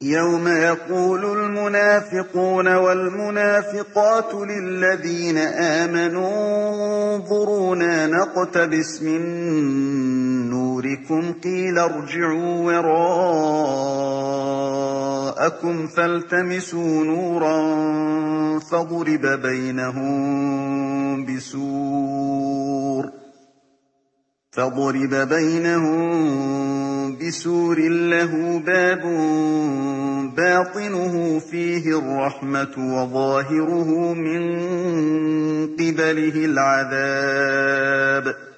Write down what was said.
يَوْمَ يَقُولُ الْمُنَافِقُونَ وَالْمُنَافِقَاتُ لِلَّذِينَ آمَنُوا انظُرُونَا نَقْتَبِسْ مِن نُّورِكُمْ قِيلَ ارْجِعُوا وَرَاءَكُمْ فَالْتَمِسُوا نُورًا فَضُرِبَ بَيْنَهُم بِسُورٍ لَّهُ بَابٌ بَاطِنُهُ فِيهِ الرَّحْمَةُ وَظَاهِرُهُ مِن قِبَلِهِ الْعَذَابُ